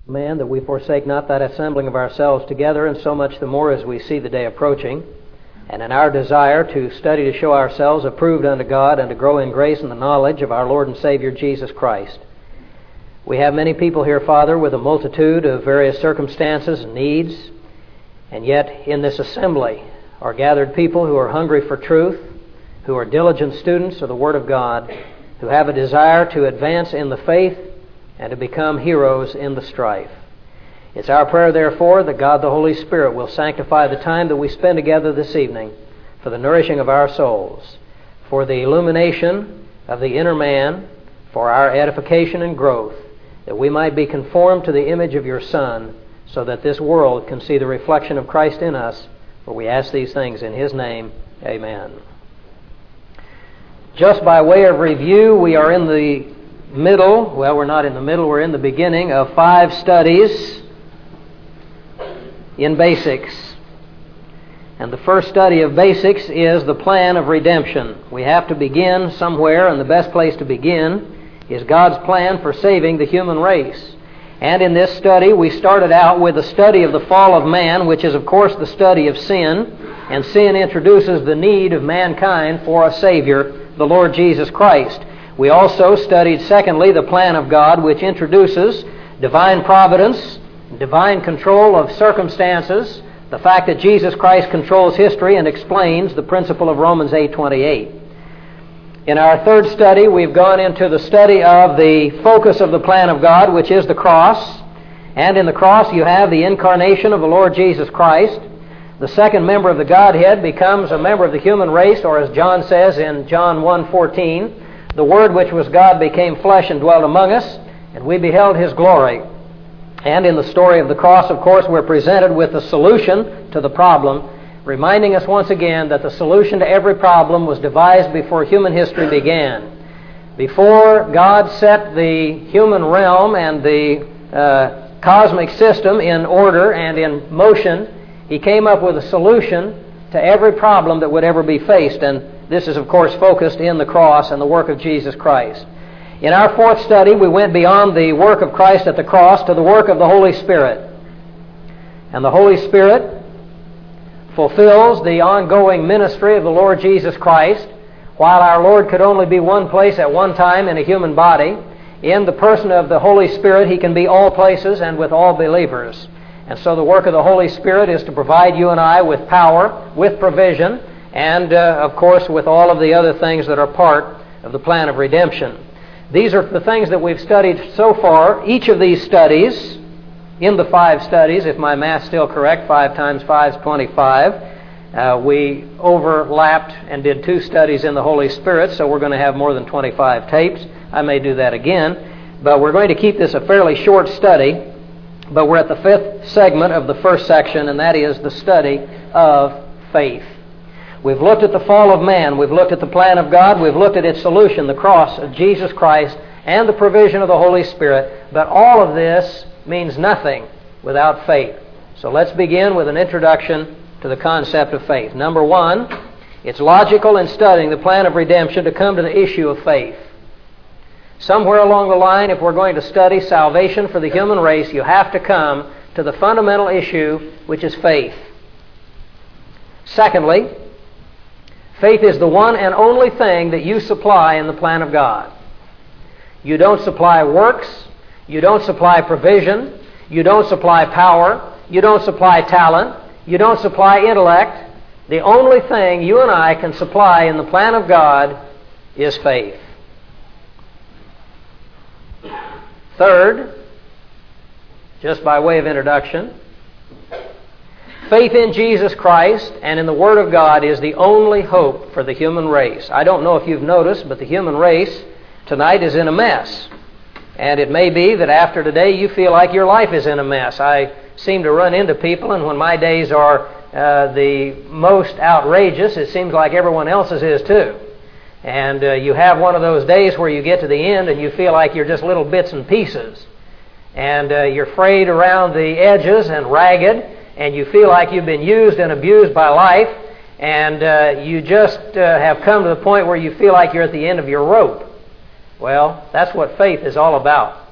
Man, that we forsake not that assembling of ourselves together, and so much the more as we see the day approaching, and in our desire to study to show ourselves approved unto God and to grow in grace and the knowledge of our Lord and Savior Jesus Christ. We have many people here, Father, with a multitude of various circumstances and needs, and yet in this assembly are gathered people who are hungry for truth, who are diligent students of the Word of God, who have a desire to advance in the faith and to become heroes in the strife. It's our prayer, therefore, that God the Holy Spirit will sanctify the time that we spend together this evening for the nourishing of our souls, for the illumination of the inner man, for our edification and growth, that we might be conformed to the image of your Son, so that this world can see the reflection of Christ in us. For we ask these things in His name. Amen. Just by way of review, we are in the middle, well, we're not in the middle, we're in the beginning of 5 studies in basics. And the first study of basics is the plan of redemption. We have to begin somewhere, and the best place to begin is God's plan for saving the human race. And in this study, we started out with a study of the fall of man, which is, of course, the study of sin. And sin introduces the need of mankind for a Savior, the Lord Jesus Christ. We also studied, secondly, the plan of God, which introduces divine providence, divine control of circumstances, the fact that Jesus Christ controls history and explains the principle of Romans 8:28. In our third study, we've gone into the study of the focus of the plan of God, which is the cross. And in the cross, you have the incarnation of the Lord Jesus Christ. The second member of the Godhead becomes a member of the human race, or as John says in John 1:14, the Word which was God became flesh and dwelt among us, and we beheld His glory. And in the story of the cross, of course, we're presented with the solution to the problem, reminding us once again that the solution to every problem was devised before human history began. Before God set the human realm and the cosmic system in order and in motion, He came up with a solution to every problem that would ever be faced. And this is, of course, focused in the cross and the work of Jesus Christ. In our fourth study, we went beyond the work of Christ at the cross to the work of the Holy Spirit. And the Holy Spirit fulfills the ongoing ministry of the Lord Jesus Christ. While our Lord could only be one place at one time in a human body, in the person of the Holy Spirit, He can be all places and with all believers. And so the work of the Holy Spirit is to provide you and I with power, with provision, and, of course, with all of the other things that are part of the plan of redemption. These are the things that we've studied so far. Each of these studies, in the 5 studies, if my math's still correct, 5 times 5 is 25. We overlapped and did 2 studies in the Holy Spirit, so we're going to have more than 25 tapes. I may do that again. But we're going to keep this a fairly short study. But we're at the 5th segment of the first section, and that is the study of faith. We've looked at the fall of man. We've looked at the plan of God. We've looked at its solution, the cross of Jesus Christ, and the provision of the Holy Spirit. But all of this means nothing without faith. So let's begin with an introduction to the concept of faith. Number 1, it's logical in studying the plan of redemption to come to the issue of faith. Somewhere along the line, if we're going to study salvation for the human race, you have to come to the fundamental issue, which is faith. Secondly, faith is the one and only thing that you supply in the plan of God. You don't supply works. You don't supply provision. You don't supply power. You don't supply talent. You don't supply intellect. The only thing you and I can supply in the plan of God is faith. Third, just by way of introduction, faith in Jesus Christ and in the Word of God is the only hope for the human race. I don't know if you've noticed, but the human race tonight is in a mess. And it may be that after today you feel like your life is in a mess. I seem to run into people, and when my days are the most outrageous, it seems like everyone else's is too. And you have one of those days where you get to the end and you feel like you're just little bits and pieces. And you're frayed around the edges and ragged, and you feel like you've been used and abused by life, and you just have come to the point where you feel like you're at the end of your rope. Well, that's what faith is all about.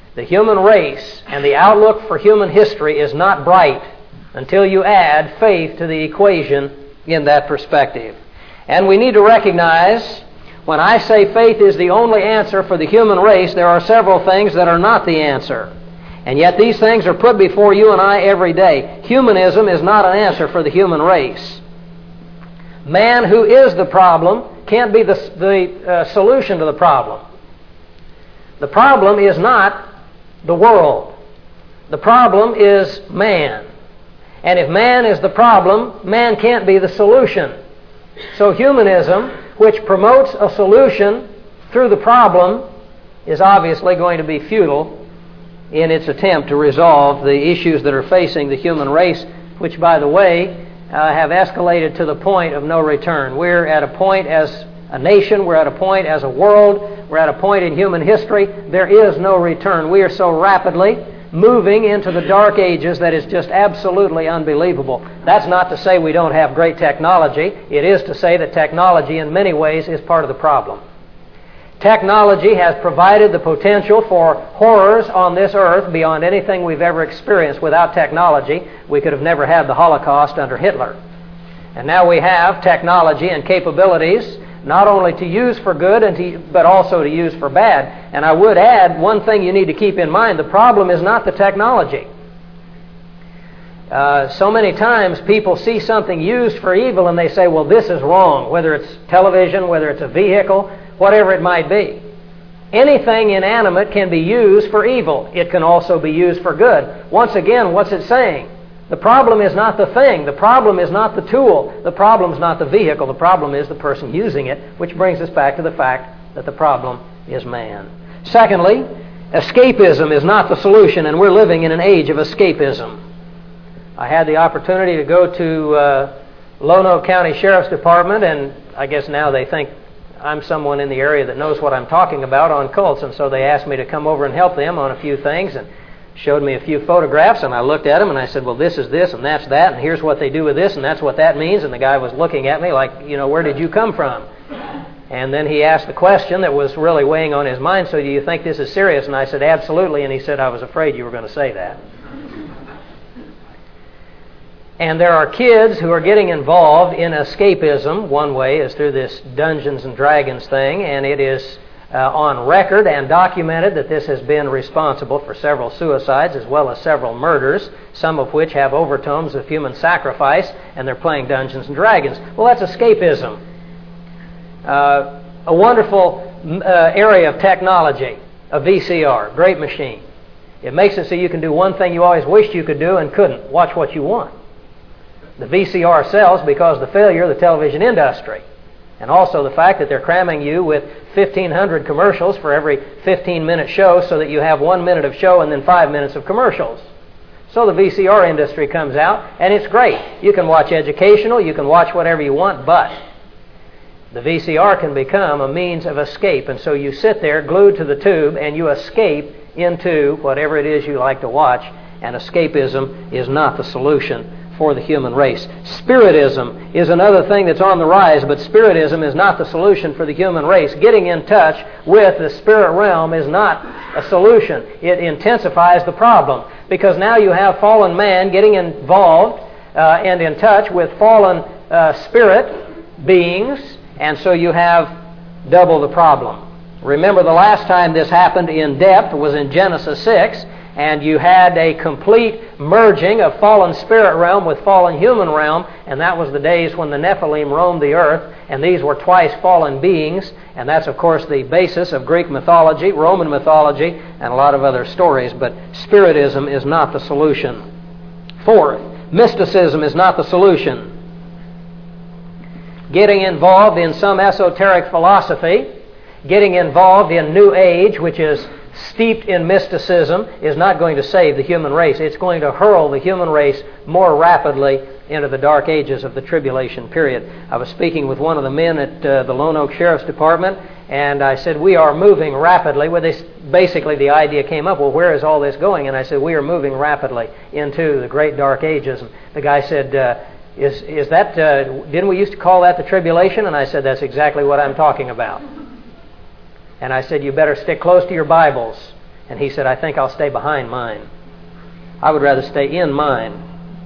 The human race and the outlook for human history is not bright until you add faith to the equation in that perspective. And we need to recognize, when I say faith is the only answer for the human race, there are several things that are not the answer. And yet these things are put before you and I every day. Humanism is not an answer for the human race. Man, who is the problem, can't be the solution to the problem. The problem is not the world. The problem is man. And if man is the problem, man can't be the solution. So humanism, which promotes a solution through the problem, is obviously going to be futile in its attempt to resolve the issues that are facing the human race, which, by the way, have escalated to the point of no return. We're at a point as a nation, we're at a point as a world, we're at a point in human history, there is no return. We are so rapidly moving into the dark ages that is just absolutely unbelievable. That's not to say we don't have great technology. It is to say that technology in many ways is part of the problem. Technology has provided the potential for horrors on this earth beyond anything we've ever experienced. Without technology, we could have never had the Holocaust under Hitler. And now we have technology and capabilities not only to use for good, but also to use for bad. And I would add one thing you need to keep in mind. The problem is not the technology. So many times people see something used for evil and they say, well, this is wrong, whether it's television, whether it's a vehicle, whatever it might be. Anything inanimate can be used for evil. It can also be used for good. Once again, what's it saying? The problem is not the thing. The problem is not the tool. The problem is not the vehicle. The problem is the person using it, which brings us back to the fact that the problem is man. Secondly, escapism is not the solution, and we're living in an age of escapism. I had the opportunity to go to Lonoke County Sheriff's Department, and I guess now they think I'm someone in the area that knows what I'm talking about on cults, and so they asked me to come over and help them on a few things, and showed me a few photographs, and I looked at them, and I said, well, this is this, and that's that, and here's what they do with this, and that's what that means. And the guy was looking at me like, where did you come from? And then he asked the question that was really weighing on his mind, so do you think this is serious? And I said, absolutely. And he said, I was afraid you were going to say that. And there are kids who are getting involved in escapism. One way is through this Dungeons and Dragons thing, and it is on record and documented that this has been responsible for several suicides as well as several murders, some of which have overtones of human sacrifice, and they're playing Dungeons and Dragons. Well, that's escapism. A wonderful area of technology, a VCR, great machine. It makes it so you can do one thing you always wished you could do and couldn't, watch what you want. The VCR sells because of the failure of the television industry. And also the fact that they're cramming you with 1,500 commercials for every 15-minute show so that you have 1 minute of show and then 5 minutes of commercials. So the VCR industry comes out, and it's great. You can watch educational, you can watch whatever you want, but the VCR can become a means of escape. And so you sit there glued to the tube and you escape into whatever it is you like to watch, and escapism is not the solution for the human race. Spiritism is another thing that's on the rise, but Spiritism is not the solution for the human race. Getting in touch with the spirit realm is not a solution. It intensifies the problem, because now you have fallen man getting involved and in touch with fallen spirit beings, and so you have double the problem. Remember, the last time this happened in depth was in Genesis 6, and you had a complete merging of fallen spirit realm with fallen human realm, and that was the days when the Nephilim roamed the earth, and these were twice fallen beings, and that's, of course, the basis of Greek mythology, Roman mythology, and a lot of other stories, but Spiritism is not the solution. Fourth, mysticism is not the solution. Getting involved in some esoteric philosophy, getting involved in New Age, which is steeped in mysticism, is not going to save the human race. It's going to hurl the human race more rapidly into the dark ages of the tribulation period. I was speaking with one of the men at the Lonoke Sheriff's Department, and I said, we are moving rapidly. Well, basically the idea came up, well, where is all this going? And I said, we are moving rapidly into the great dark ages. And the guy said, is that, didn't we used to call that the tribulation? And I said, that's exactly what I'm talking about. And I said, you better stick close to your Bibles And he said, I think I'll stay behind mine. I would rather stay in mine.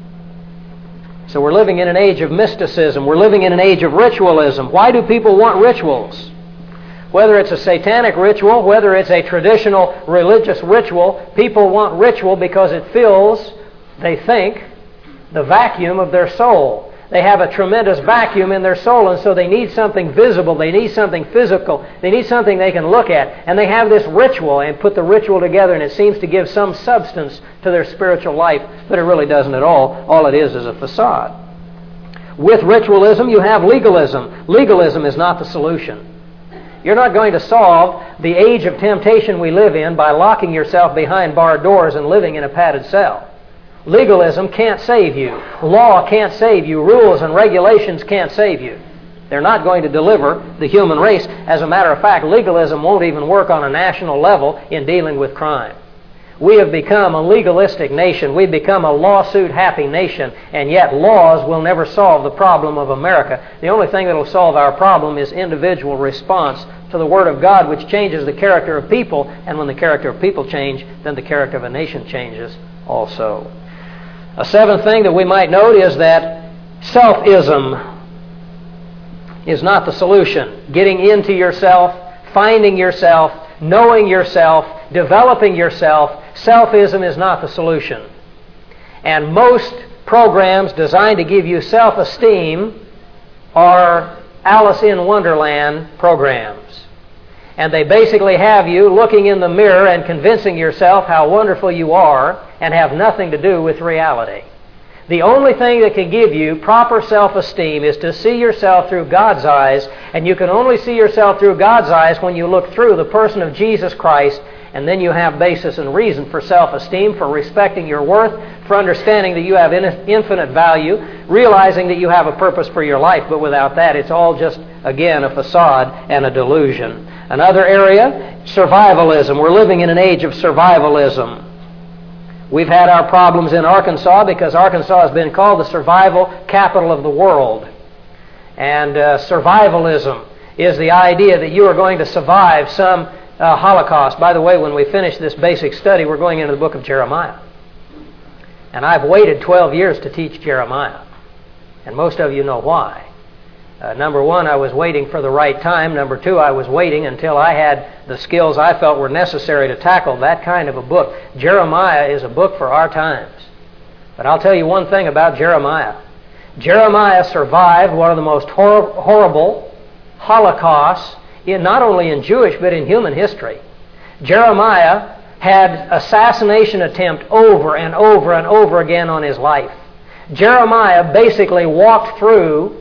So we're living in an age of mysticism. We're living in an age of ritualism. Why do people want rituals? Whether it's a satanic ritual, whether it's a traditional religious ritual, people want ritual because it fills, they think, the vacuum of their soul. They have a tremendous vacuum in their soul, and so they need something visible. They need something physical. They need something they can look at. And they have this ritual and put the ritual together, and it seems to give some substance to their spiritual life, but it really doesn't at all. All it is a facade. With ritualism, you have legalism. Legalism is not the solution. You're not going to solve the age of temptation we live in by locking yourself behind barred doors and living in a padded cell. Legalism can't save you. Law can't save you. Rules and regulations can't save you. They're not going to deliver the human race. As a matter of fact, legalism won't even work on a national level in dealing with crime. We have become a legalistic nation. We've become a lawsuit-happy nation, and yet laws will never solve the problem of America. The only thing that will solve our problem is individual response to the Word of God, which changes the character of people, and when the character of people change, then the character of a nation changes also. A seventh thing that we might note is that selfism is not the solution. Getting into yourself, finding yourself, knowing yourself, developing yourself, selfism is not the solution. And most programs designed to give you self-esteem are Alice in Wonderland programs. And they basically have you looking in the mirror and convincing yourself how wonderful you are and have nothing to do with reality. The only thing that can give you proper self-esteem is to see yourself through God's eyes, and you can only see yourself through God's eyes when you look through the person of Jesus Christ, and then you have basis and reason for self-esteem, for respecting your worth, for understanding that you have infinite value, realizing that you have a purpose for your life, but without that it's all just, again, a facade and a delusion. Another area, survivalism. We're living in an age of survivalism. We've had our problems in Arkansas because Arkansas has been called the survival capital of the world. And survivalism is the idea that you are going to survive some Holocaust. By the way, when we finish this basic study, we're going into the book of Jeremiah. And I've waited 12 years to teach Jeremiah. And most of you know why. Number one, I was waiting for the right time. Number two, I was waiting until I had the skills I felt were necessary to tackle that kind of a book. Jeremiah is a book for our times. But I'll tell you one thing about Jeremiah. Jeremiah survived one of the most horrible Holocausts, not only in Jewish but in human history. Jeremiah had assassination attempt over and over and over again on his life. Jeremiah basically walked through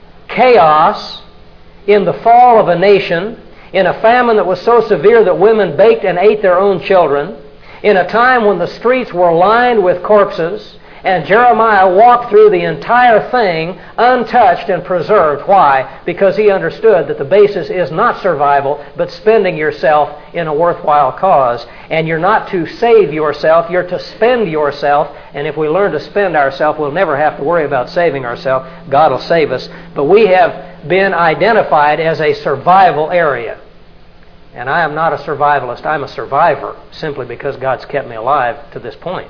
chaos in the fall of a nation, in a famine that was so severe that women baked and ate their own children, in a time when the streets were lined with corpses, and Jeremiah walked through the entire thing untouched and preserved. Why? Because he understood that the basis is not survival, but spending yourself in a worthwhile cause. And you're not to save yourself, you're to spend yourself. And if we learn to spend ourselves, we'll never have to worry about saving ourselves. God will save us. But we have been identified as a survival area. And I am not a survivalist. I'm a survivor, simply because God's kept me alive to this point.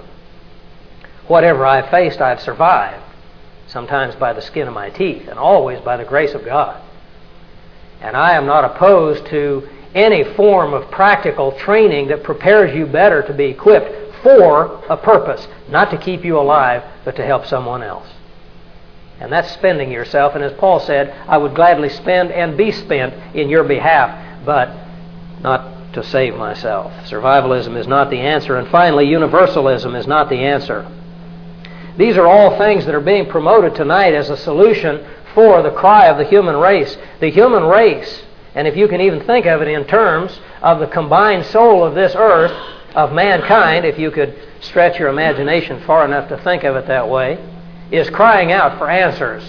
Whatever I've faced, I've survived, sometimes by the skin of my teeth, and always by the grace of God. And I am not opposed to any form of practical training that prepares you better to be equipped for a purpose, not to keep you alive, but to help someone else. And that's spending yourself. And as Paul said, I would gladly spend and be spent in your behalf, but not to save myself. Survivalism is not the answer. And finally, universalism is not the answer. These are all things that are being promoted tonight as a solution for the cry of the human race. The human race, and if you can even think of it in terms of the combined soul of this earth, of mankind, if you could stretch your imagination far enough to think of it that way, is crying out for answers.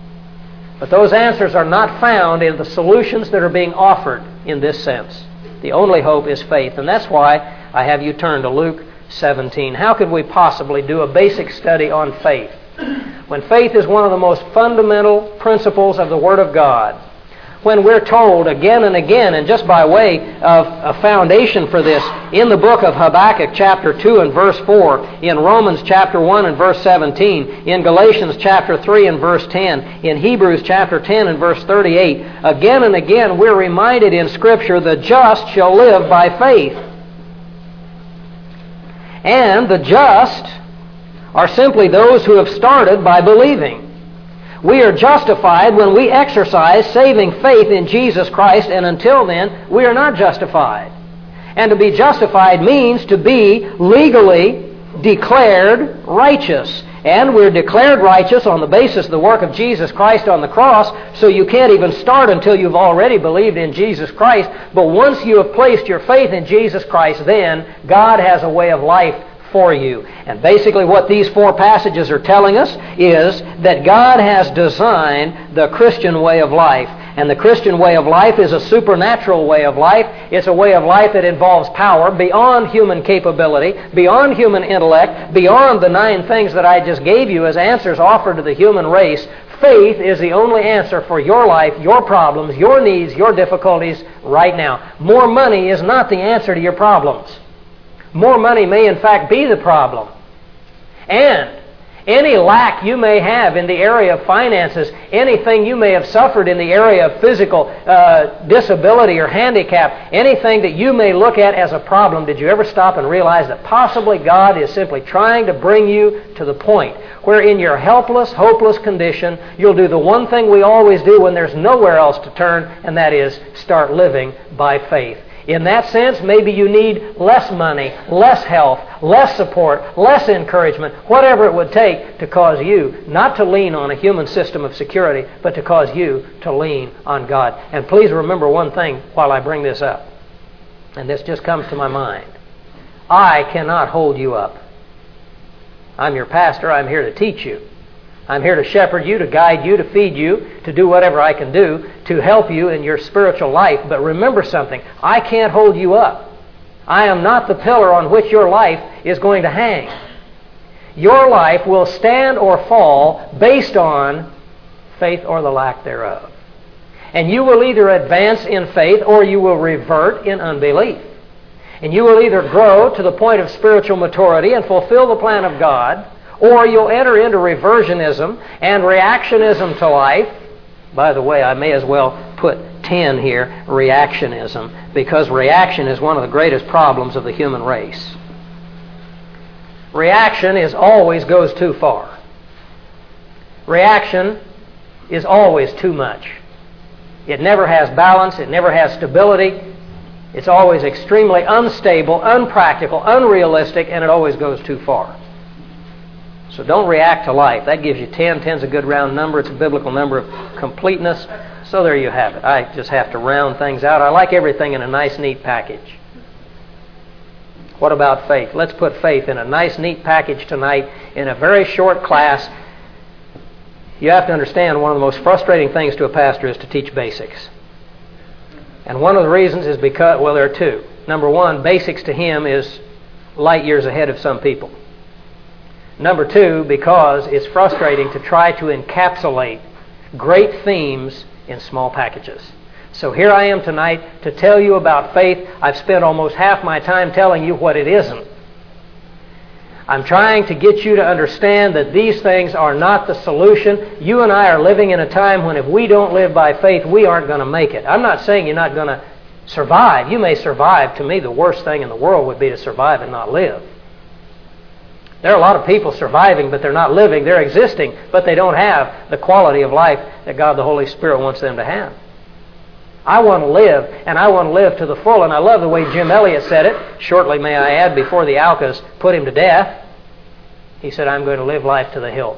But those answers are not found in the solutions that are being offered in this sense. The only hope is faith, and that's why I have you turn to Luke 17. How could we possibly do a basic study on faith when faith is one of the most fundamental principles of the Word of God? when we're told again and again, and just by way of a foundation for this, in the book of Habakkuk chapter 2 and verse 4, in Romans chapter 1 and verse 17, in Galatians chapter 3 and verse 10, in Hebrews chapter 10 and verse 38, again and again we're reminded in Scripture, the just shall live by faith. And the just are simply those who have started by believing. We are justified when we exercise saving faith in Jesus Christ, and until then, we are not justified. And to be justified means to be legally declared righteous. And we're declared righteous on the basis of the work of Jesus Christ on the cross, so you can't even start until you've already believed in Jesus Christ. But once you have placed your faith in Jesus Christ, then God has a way of life for you. And basically what these four passages are telling us is that God has designed the Christian way of life. And the Christian way of life is a supernatural way of life. It's a way of life that involves power beyond human capability, beyond human intellect, beyond the 9 things that I just gave you as answers offered to the human race. Faith is the only answer for your life, your problems, your needs, your difficulties right now. More money is not the answer to your problems. More money may in fact be the problem. And any lack you may have in the area of finances, anything you may have suffered in the area of physical disability or handicap, anything that you may look at as a problem, did you ever stop and realize that possibly God is simply trying to bring you to the point where in your helpless, hopeless condition, you'll do the one thing we always do when there's nowhere else to turn, and that is start living by faith. In that sense, maybe you need less money, less health, less support, less encouragement, whatever it would take to cause you not to lean on a human system of security, but to cause you to lean on God. And please remember one thing while I bring this up, and this just comes to my mind. I cannot hold you up. I'm your pastor. I'm here to teach you. I'm here to shepherd you, to guide you, to feed you, to do whatever I can do to help you in your spiritual life. But remember something, I can't hold you up. I am not the pillar on which your life is going to hang. Your life will stand or fall based on faith or the lack thereof. And you will either advance in faith or you will revert in unbelief. And you will either grow to the point of spiritual maturity and fulfill the plan of God, or you'll enter into reversionism and reactionism to life. By the way, I may as well put 10 here, reactionism, because reaction is one of the greatest problems of the human race. Reaction always goes too far. Reaction is always too much. It never has balance. It never has stability. It's always extremely unstable, unpractical, unrealistic, and it always goes too far. So don't react to life. That gives you 10. 10's a good round number. It's a biblical number of completeness. So there you have it. I just have to round things out. I like everything in a nice, neat package. What about faith? Let's put faith in a nice, neat package tonight in a very short class. You have to understand one of the most frustrating things to a pastor is to teach basics. And one of the reasons is because, well, there are 2. Number 1, basics to him is light years ahead of some people. Number 2, because it's frustrating to try to encapsulate great themes in small packages. So here I am tonight to tell you about faith. I've spent almost half my time telling you what it isn't. I'm trying to get you to understand that these things are not the solution. You and I are living in a time when if we don't live by faith, we aren't going to make it. I'm not saying you're not going to survive. You may survive. To me, the worst thing in the world would be to survive and not live. There are a lot of people surviving, but they're not living. They're existing, but they don't have the quality of life that God the Holy Spirit wants them to have. I want to live, and I want to live to the full. And I love the way Jim Elliot said it, shortly, may I add, before the Alkas put him to death. He said, I'm going to live life to the hilt.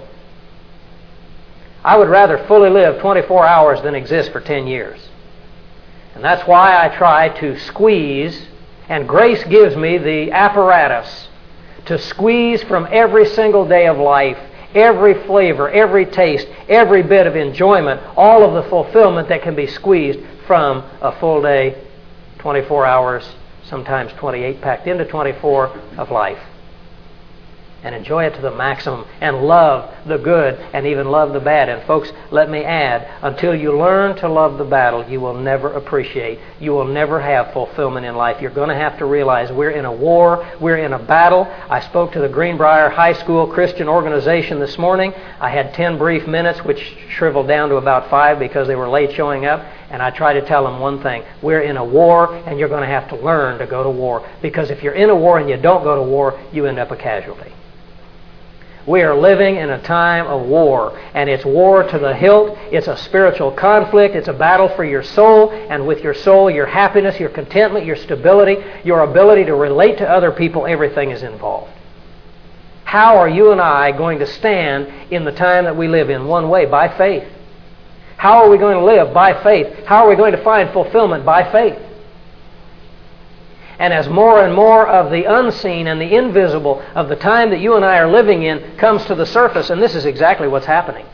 I would rather fully live 24 hours than exist for 10 years. And that's why I try to squeeze, and grace gives me the apparatus to squeeze from every single day of life, every flavor, every taste, every bit of enjoyment, all of the fulfillment that can be squeezed from a full day, 24 hours, sometimes 28, packed into 24 of life. and enjoy it to the maximum and love the good and even love the bad. And folks, let me add, until you learn to love the battle, you will never appreciate, you will never have fulfillment in life. You're going to have to realize we're in a war, we're in a battle. I spoke to the Greenbrier High School Christian organization this morning. I had 10 brief minutes, which shriveled down to about 5 because they were late showing up. And I try to tell them one thing. We're in a war, and you're going to have to learn to go to war. Because if you're in a war and you don't go to war, you end up a casualty. We are living in a time of war, and it's war to the hilt. It's a spiritual conflict. It's a battle for your soul, and with your soul, your happiness, your contentment, your stability, your ability to relate to other people, everything is involved. How are you and I going to stand in the time that we live in? One way, by faith. How are we going to live? By faith. How are we going to find fulfillment? By faith. And as more and more of the unseen and the invisible of the time that you and I are living in comes to the surface, and this is exactly what's happening.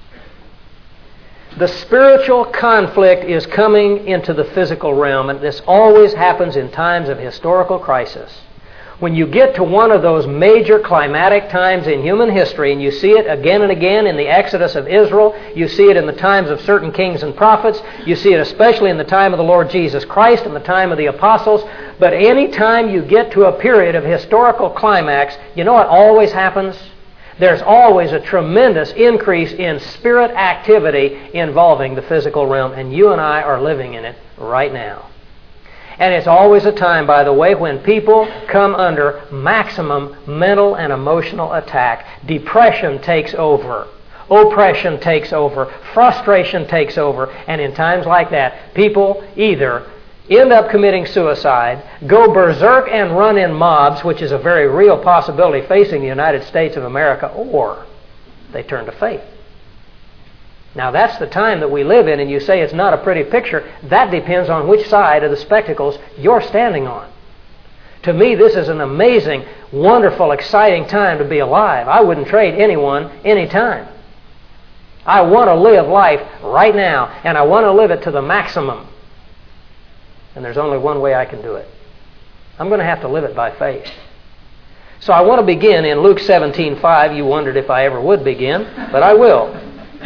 The spiritual conflict is coming into the physical realm, and this always happens in times of historical crisis. When you get to one of those major climatic times in human history, and you see it again and again in the Exodus of Israel, you see it in the times of certain kings and prophets, you see it especially in the time of the Lord Jesus Christ and the time of the apostles, but any time you get to a period of historical climax, you know what always happens? There's always a tremendous increase in spirit activity involving the physical realm, and you and I are living in it right now. And it's always a time, by the way, when people come under maximum mental and emotional attack. Depression takes over. Oppression takes over. Frustration takes over. And in times like that, people either end up committing suicide, go berserk and run in mobs, which is a very real possibility facing the United States of America, or they turn to faith. Now that's the time that we live in, and you say it's not a pretty picture. That depends on which side of the spectacles you're standing on. To me, this is an amazing, wonderful, exciting time to be alive. I wouldn't trade anyone, any time. I want to live life right now, and I want to live it to the maximum. And there's only one way I can do it. I'm going to have to live it by faith. So I want to begin in Luke 17:5. You wondered if I ever would begin, but I will.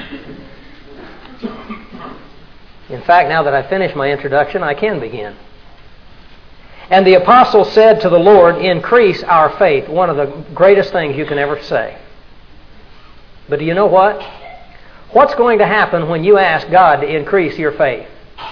In fact, now that I finished my introduction, I can begin. And the apostle said to the Lord, increase our faith. One of the greatest things you can ever say. But do you know what? What's going to happen when you ask God to increase your faith?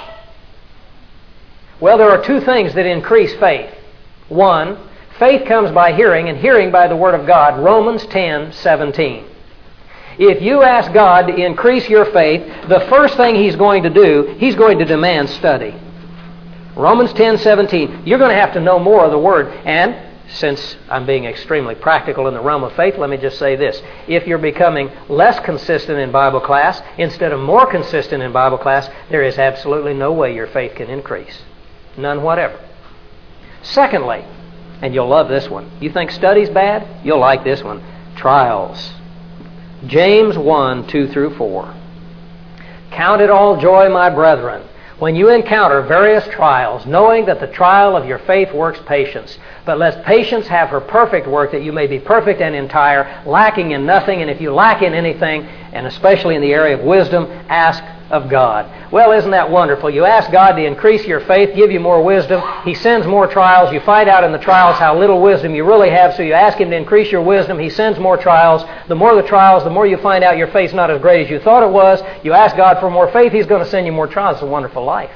Well, there are two things that increase faith. One, faith comes by hearing, and hearing by the Word of God. Romans 10:17. If you ask God to increase your faith, the first thing He's going to do, He's going to demand study. Romans 10:17. You're going to have to know more of the Word. And since I'm being extremely practical in the realm of faith, let me just say this. If you're becoming less consistent in Bible class instead of more consistent in Bible class, there is absolutely no way your faith can increase. None whatever. Secondly, and you'll love this one. You think study's bad? You'll like this one. Trials. James 1:2-4. Count it all joy, my brethren, when you encounter various trials, knowing that the trial of your faith works patience. But let patience have her perfect work, that you may be perfect and entire, lacking in nothing. And if you lack in anything, and especially in the area of wisdom, ask of God. Well, isn't that wonderful? You ask God to increase your faith, give you more wisdom. He sends more trials. You find out in the trials how little wisdom you really have, so you ask Him to increase your wisdom. He sends more trials. The more the trials, the more you find out your faith's not as great as you thought it was. You ask God for more faith, He's going to send you more trials. It's a wonderful life.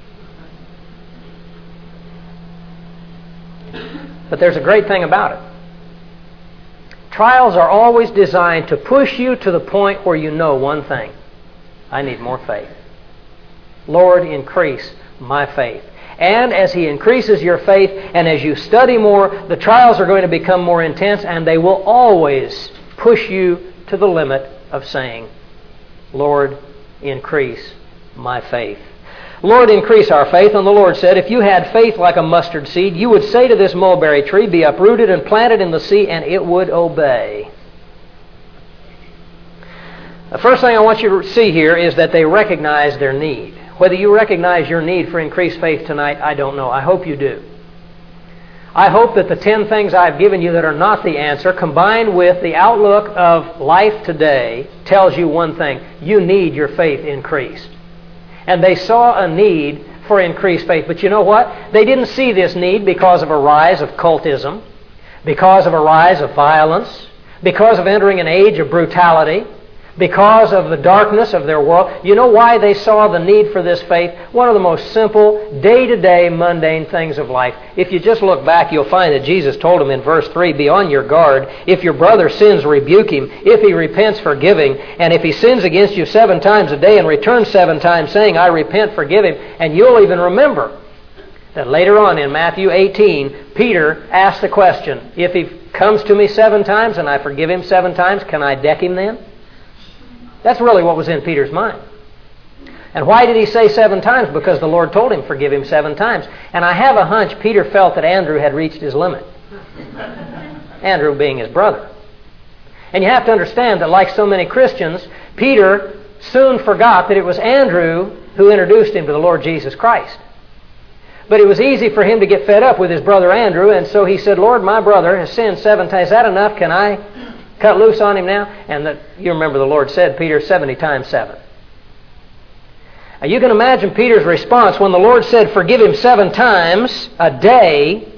But there's a great thing about it. Trials are always designed to push you to the point where you know one thing. I need more faith. Lord, increase my faith. And as He increases your faith, and as you study more, the trials are going to become more intense, and they will always push you to the limit of saying, Lord, increase my faith. Lord, increase our faith. And the Lord said, if you had faith like a mustard seed, you would say to this mulberry tree, be uprooted and planted in the sea, and it would obey. The first thing I want you to see here is that they recognize their need. Whether you recognize your need for increased faith tonight, I don't know. I hope you do. I hope that the 10 things I've given you that are not the answer, combined with the outlook of life today, tells you one thing. You need your faith increased. And they saw a need for increased faith. But you know what? They didn't see this need because of a rise of cultism, because of a rise of violence, because of entering an age of brutality, because of the darkness of their world. You know why they saw the need for this faith? One of the most simple, day-to-day, mundane things of life. If you just look back, you'll find that Jesus told them in verse 3, be on your guard. If your brother sins, rebuke him. If he repents, forgive him. And if he sins against you 7 times a day and returns 7 times, saying, I repent, forgive him. And you'll even remember that later on in Matthew 18, Peter asked the question, if he comes to me 7 times and I forgive him 7 times, can I deck him then? That's really what was in Peter's mind. And why did he say 7 times? Because the Lord told him, forgive him 7 times. And I have a hunch Peter felt that Andrew had reached his limit. Andrew being his brother. And you have to understand that like so many Christians, Peter soon forgot that it was Andrew who introduced him to the Lord Jesus Christ. But it was easy for him to get fed up with his brother Andrew, and so he said, Lord, my brother has sinned 7 times. Is that enough? Can I cut loose on him now? And you remember the Lord said, Peter, 70 times 7. Now you can imagine Peter's response when the Lord said, forgive him 7 times a day.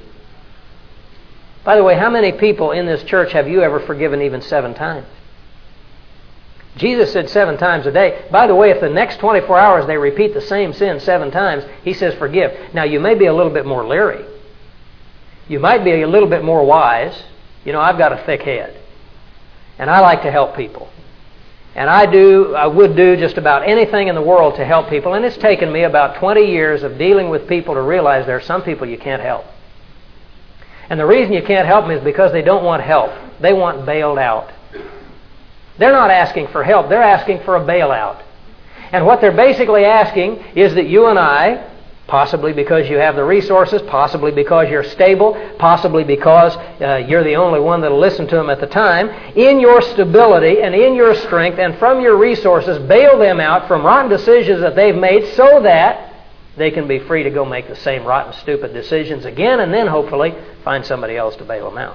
By the way, how many people in this church have you ever forgiven even 7 times? Jesus said 7 times a day. By the way, if the next 24 hours they repeat the same sin 7 times, he says forgive. Now you may be a little bit more leery. You might be a little bit more wise. You know, I've got a thick head. And I like to help people. And I would do just about anything in the world to help people. And it's taken me about 20 years of dealing with people to realize there are some people you can't help. And the reason you can't help them is because they don't want help. They want bailed out. They're not asking for help. They're asking for a bailout. And what they're basically asking is that you and I, possibly because you have the resources, possibly because you're stable, possibly because you're the only one that will listen to them at the time, in your stability and in your strength and from your resources, bail them out from rotten decisions that they've made so that they can be free to go make the same rotten, stupid decisions again and then hopefully find somebody else to bail them out.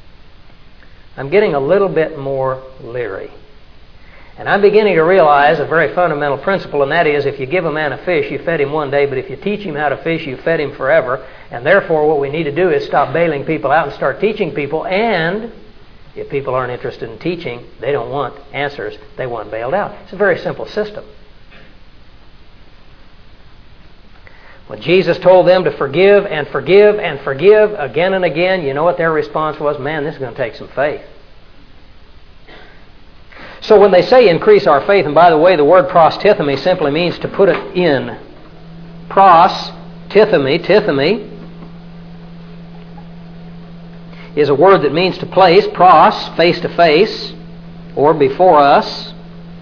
I'm getting a little bit more leery. And I'm beginning to realize a very fundamental principle, and that is if you give a man a fish, you fed him one day, but if you teach him how to fish, you fed him forever. And therefore what we need to do is stop bailing people out and start teaching people. And if people aren't interested in teaching, they don't want answers. They want bailed out. It's a very simple system. When Jesus told them to forgive and forgive and forgive again and again, you know what their response was? Man, this is going to take some faith. So when they say increase our faith, and by the way, the word prostithemi simply means to put it in. Tithemi is a word that means to place, pros, face to face, or before us.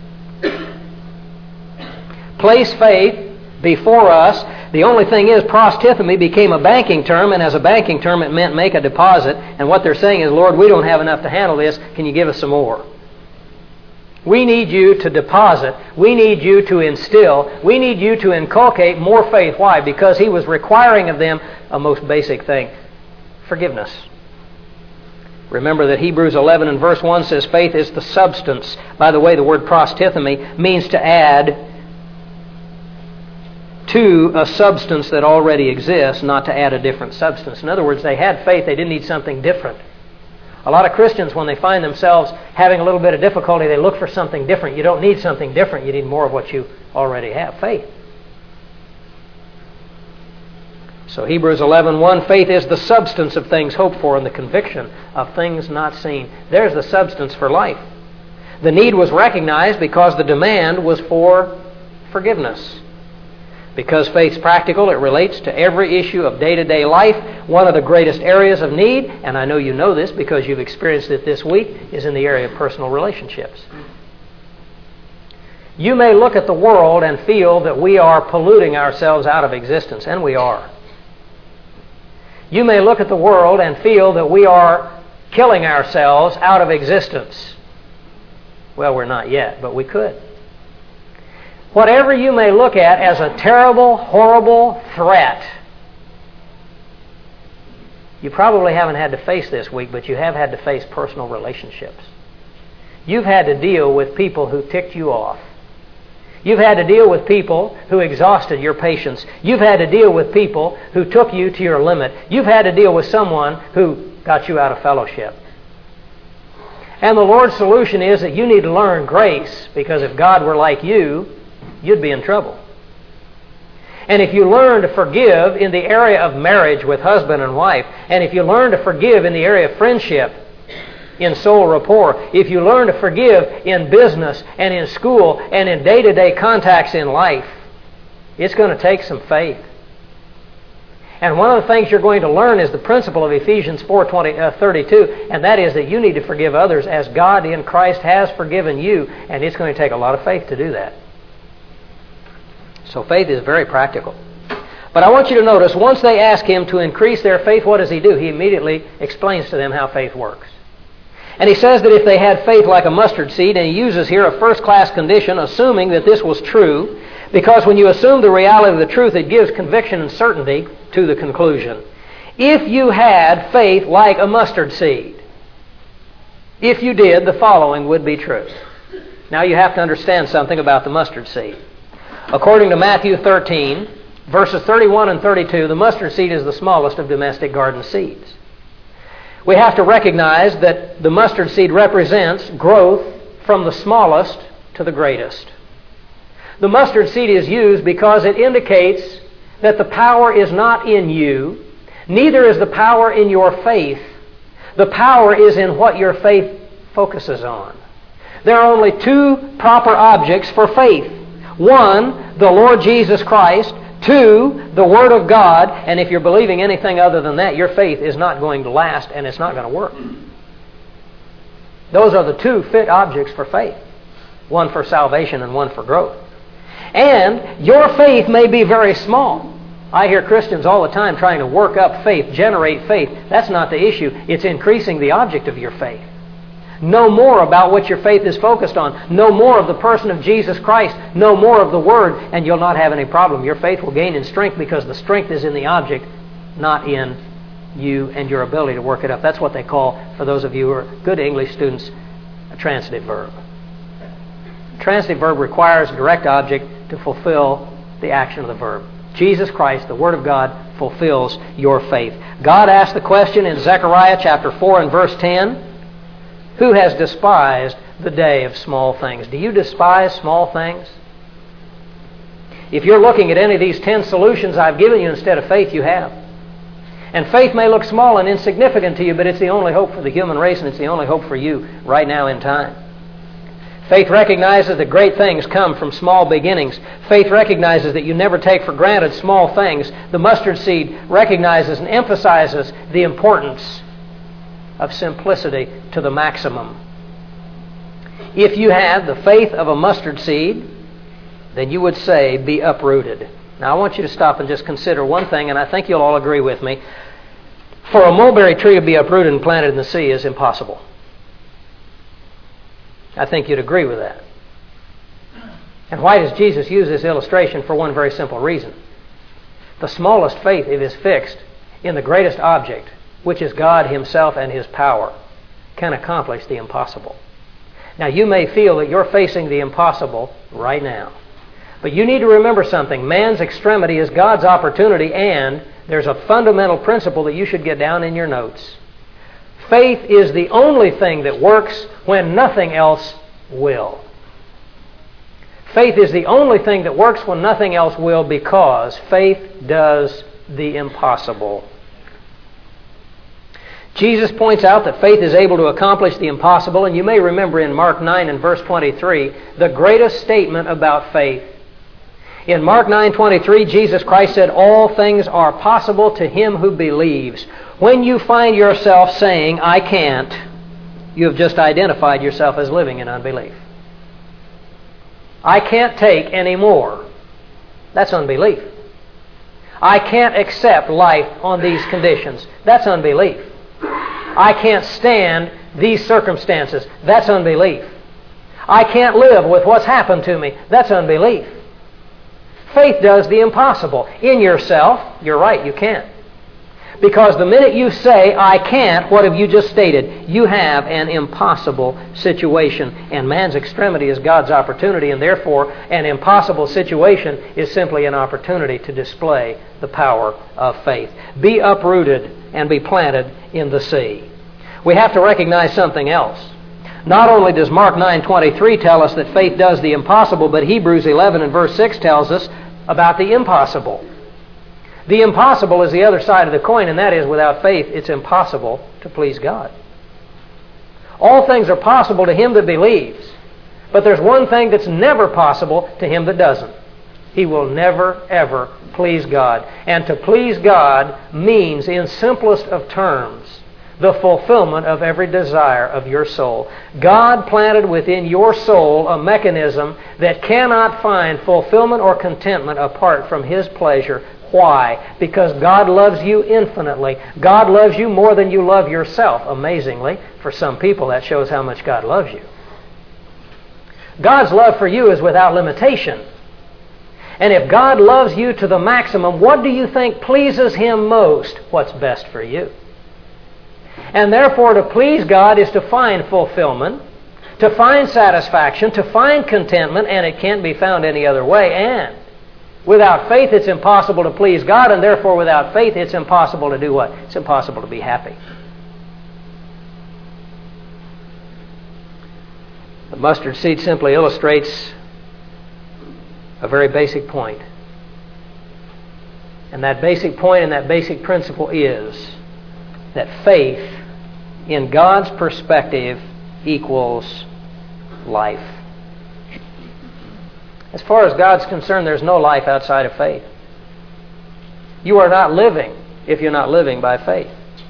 Place faith before us. The only thing is, prostithemi became a banking term, and as a banking term it meant make a deposit. And what they're saying is, Lord, we don't have enough to handle this. Can you give us some more? We need you to deposit. We need you to instill. We need you to inculcate more faith. Why? Because he was requiring of them a most basic thing. Forgiveness. Remember that Hebrews 11 and verse 1 says faith is the substance. By the way, the word prostithemi means to add to a substance that already exists, not to add a different substance. In other words, they had faith. They didn't need something different. A lot of Christians, when they find themselves having a little bit of difficulty, they look for something different. You don't need something different. You need more of what you already have, faith. So Hebrews 11:1, faith is the substance of things hoped for and the conviction of things not seen. There's the substance for life. The need was recognized because the demand was for forgiveness. Because faith's practical, it relates to every issue of day-to-day life. One of the greatest areas of need, and I know you know this because you've experienced it this week, is in the area of personal relationships. You may look at the world and feel that we are polluting ourselves out of existence, and we are. You may look at the world and feel that we are killing ourselves out of existence. Well, we're not yet, but we could. Whatever you may look at as a terrible, horrible threat, You probably haven't had to face this week, but you have had to face personal relationships. You've had to deal with people who ticked you off. You've had to deal with people who exhausted your patience. You've had to deal with people who took you to your limit. You've had to deal with someone who got you out of fellowship. And the Lord's solution is that you need to learn grace, because if God were like you, you'd be in trouble. And if you learn to forgive in the area of marriage with husband and wife, and if you learn to forgive in the area of friendship, in soul rapport, if you learn to forgive in business and in school and in day-to-day contacts in life, it's going to take some faith. And one of the things you're going to learn is the principle of Ephesians 4:32, and that is that you need to forgive others as God in Christ has forgiven you, and it's going to take a lot of faith to do that. So faith is very practical. But I want you to notice, once they ask him to increase their faith, what does he do? He immediately explains to them how faith works. And he says that if they had faith like a mustard seed, and he uses here a first-class condition, assuming that this was true, because when you assume the reality of the truth, it gives conviction and certainty to the conclusion. If you had faith like a mustard seed, if you did, the following would be true. Now you have to understand something about the mustard seed. According to Matthew 13, verses 31 and 32, the mustard seed is the smallest of domestic garden seeds. We have to recognize that the mustard seed represents growth from the smallest to the greatest. The mustard seed is used because it indicates that the power is not in you, neither is the power in your faith. The power is in what your faith focuses on. There are only two proper objects for faith. One, the Lord Jesus Christ. Two, the Word of God. And if you're believing anything other than that, your faith is not going to last and it's not going to work. Those are the two fit objects for faith. One for salvation and one for growth. And your faith may be very small. I hear Christians all the time trying to work up faith, generate faith. That's not the issue. It's increasing the object of your faith. Know more about what your faith is focused on. Know more of the person of Jesus Christ. Know more of the Word, and you'll not have any problem. Your faith will gain in strength because the strength is in the object, not in you and your ability to work it up. That's what they call, for those of you who are good English students, a transitive verb. A transitive verb requires a direct object to fulfill the action of the verb. Jesus Christ, the Word of God, fulfills your faith. God asked the question in Zechariah chapter 4 and verse 10, who has despised the day of small things? Do you despise small things? If you're looking at any of these 10 solutions I've given you instead of faith, you have. And faith may look small and insignificant to you, but it's the only hope for the human race, and it's the only hope for you right now in time. Faith recognizes that great things come from small beginnings. Faith recognizes that you never take for granted small things. The mustard seed recognizes and emphasizes the importance of simplicity to the maximum. If you had the faith of a mustard seed, then you would say, be uprooted. Now I want you to stop and just consider one thing, and I think you'll all agree with me. For a mulberry tree to be uprooted and planted in the sea is impossible. I think you'd agree with that. And why does Jesus use this illustration? For one very simple reason. The smallest faith, if it is fixed in the greatest object, which is God Himself and His power, can accomplish the impossible. Now, you may feel that you're facing the impossible right now. But you need to remember something. Man's extremity is God's opportunity, and there's a fundamental principle that you should get down in your notes. Faith is the only thing that works when nothing else will. Faith is the only thing that works when nothing else will, because faith does the impossible. Jesus points out that faith is able to accomplish the impossible, and you may remember in Mark 9 and verse 23, the greatest statement about faith. In Mark 9:23, Jesus Christ said, all things are possible to him who believes. When you find yourself saying, I can't, you have just identified yourself as living in unbelief. I can't take any more. That's unbelief. I can't accept life on these conditions. That's unbelief. I can't stand these circumstances. That's unbelief. I can't live with what's happened to me. That's unbelief. Faith does the impossible. In yourself, you're right, you can't. Because the minute you say, I can't, what have you just stated? You have an impossible situation. And man's extremity is God's opportunity, and therefore an impossible situation is simply an opportunity to display the power of faith. Be uprooted and be planted in the sea. We have to recognize something else. Not only does Mark 9:23 tell us that faith does the impossible, but Hebrews 11 and verse 6 tells us about the impossible. The impossible is the other side of the coin, and that is, without faith, it's impossible to please God. All things are possible to him that believes, but there's one thing that's never possible to him that doesn't. He will never, ever please God. And to please God means, in simplest of terms, the fulfillment of every desire of your soul. God planted within your soul a mechanism that cannot find fulfillment or contentment apart from His pleasure. Why? Because God loves you infinitely. God loves you more than you love yourself. Amazingly, for some people that shows how much God loves you. God's love for you is without limitation. And if God loves you to the maximum, what do you think pleases Him most? What's best for you? And therefore, to please God is to find fulfillment, to find satisfaction, to find contentment, and it can't be found any other way. And without faith, it's impossible to please God, and therefore, without faith, it's impossible to do what? It's impossible to be happy. The mustard seed simply illustrates a very basic point. And that basic point and that basic principle is that faith, in God's perspective, equals life. As far as God's concerned, there's no life outside of faith. You are not living if you're not living by faith.